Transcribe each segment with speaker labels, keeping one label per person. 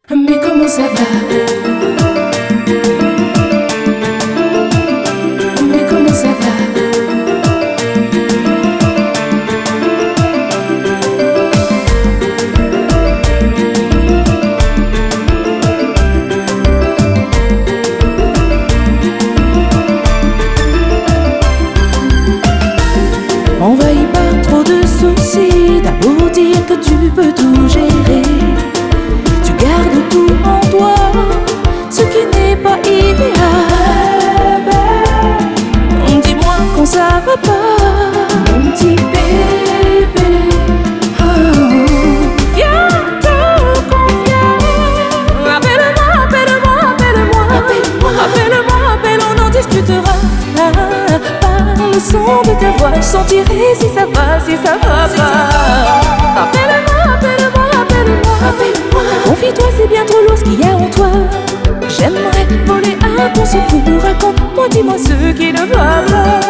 Speaker 1: Mais comment ça va? Mais comment ça va?
Speaker 2: Envahi par trop de soucis, t'as beau dire que tu peux tout gérer, tu gardes tout en toi, ce qui n'est pas idéal. Dis-moi quand ça va pas,
Speaker 1: Mon petit bébé,
Speaker 2: viens te confier. Appelle-moi, appelle-moi, appelle-moi,
Speaker 1: Appelle-moi.
Speaker 2: appelle-moi, appelle, on en discutera. Par le son de ta voix, je sentirai si ça va, si ça va pas. Appelle-moi, appelle-moi, appelle-moi,
Speaker 1: appelle-moi.
Speaker 2: confie-toi, c'est bien trop lourd ce qu'il y a en toi. J'aimerais voler à ton secours. Raconte-moi, dis-moi ce qui ne va pas.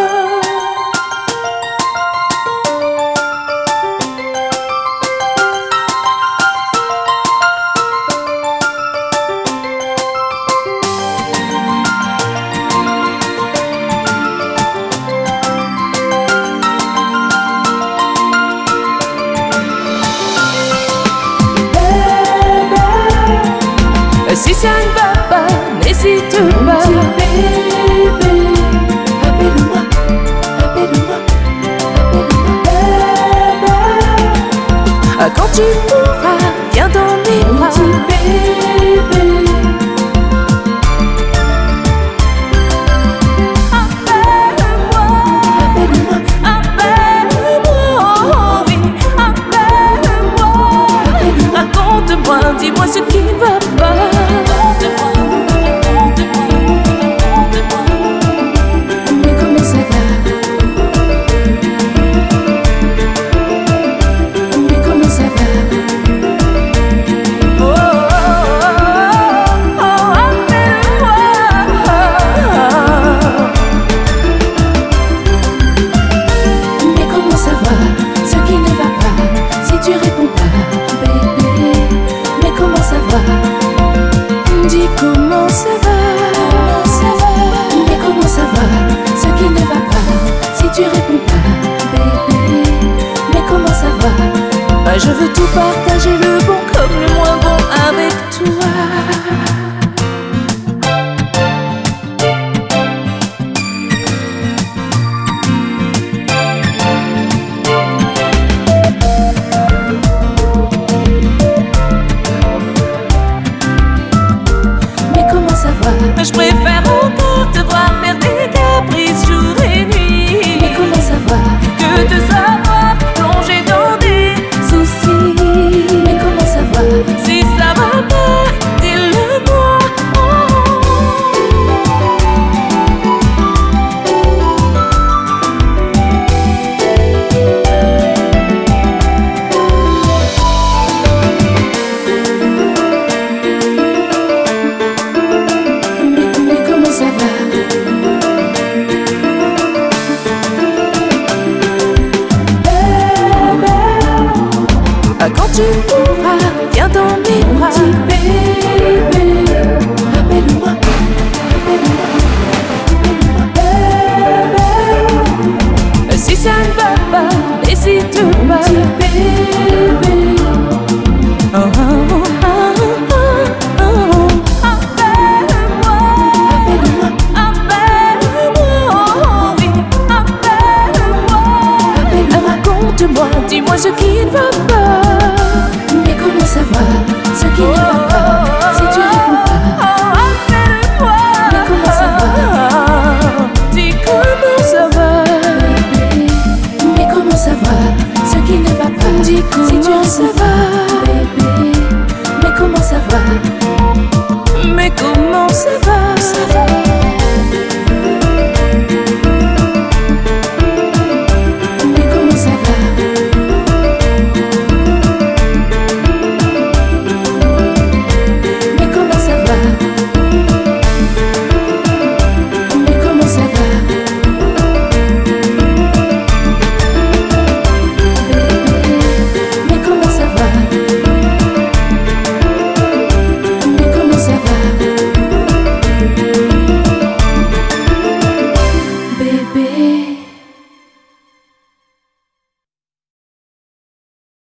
Speaker 2: Si ça ne va pas, n'hésite
Speaker 1: Mon
Speaker 2: pas.
Speaker 1: petit bébé, appelle-moi, appelle-moi, appelle-moi.
Speaker 2: Quand tu pourras, viens dans mes
Speaker 1: Mon
Speaker 2: bras.
Speaker 1: petit bébé,
Speaker 2: Appelle-moi,
Speaker 1: appelle-moi,
Speaker 2: appelle-moi, oui, appelle-moi. Raconte-moi, dis-moi ce qui ne va pas.
Speaker 1: mais comment ça va? Mais comment ça va?
Speaker 2: Oh, oh, oh, appelle-moi.
Speaker 1: Mais comment ça va? Ce qui ne va pas, si tu réponds pas, bébé. Mais comment ça va?
Speaker 2: Dis comment ça va.
Speaker 1: Mais comment ça va? Ce qui ne va pas, si tu réponds pas, bébé. Mais comment ça va?
Speaker 2: Je veux tout partager, le bon comme le moins bon avec toi.
Speaker 1: Mais comment ça va?
Speaker 2: Je préfère encore te voir faire des caprices jour et nuit
Speaker 1: Mais comment ça va?
Speaker 2: que te savoir plonger dans des soucis.
Speaker 1: Mais comment ça va?
Speaker 2: Si ça va pas, dis-le-moi.
Speaker 1: Mais comment ça va?
Speaker 2: Quand tu pourras, viens dans mes
Speaker 1: Mon
Speaker 2: bras.
Speaker 1: petit bébé, appelle-moi, appelle-moi,
Speaker 2: Si ça ne va pas, n'hésite
Speaker 1: mon
Speaker 2: pas.
Speaker 1: petit bébé,
Speaker 2: Oh, oh, oh, oh, oh. Appelle-moi,
Speaker 1: appelle-moi,
Speaker 2: appelle-moi, oui, appelle-moi.
Speaker 1: appelle-moi.
Speaker 2: Raconte-moi, dis-moi ce qui ne va pas.
Speaker 1: Mais comment ça va? Ce qui ne va pas, si tu réponds pas.
Speaker 2: Appelle-moi.
Speaker 1: Mais comment ça
Speaker 2: va? Dis comment ça va.
Speaker 1: Bébé, mais comment ça va? Ce qui ne va pas,
Speaker 2: Dis
Speaker 1: si tu
Speaker 2: comment
Speaker 1: réponds
Speaker 2: ça
Speaker 1: pas.
Speaker 2: va.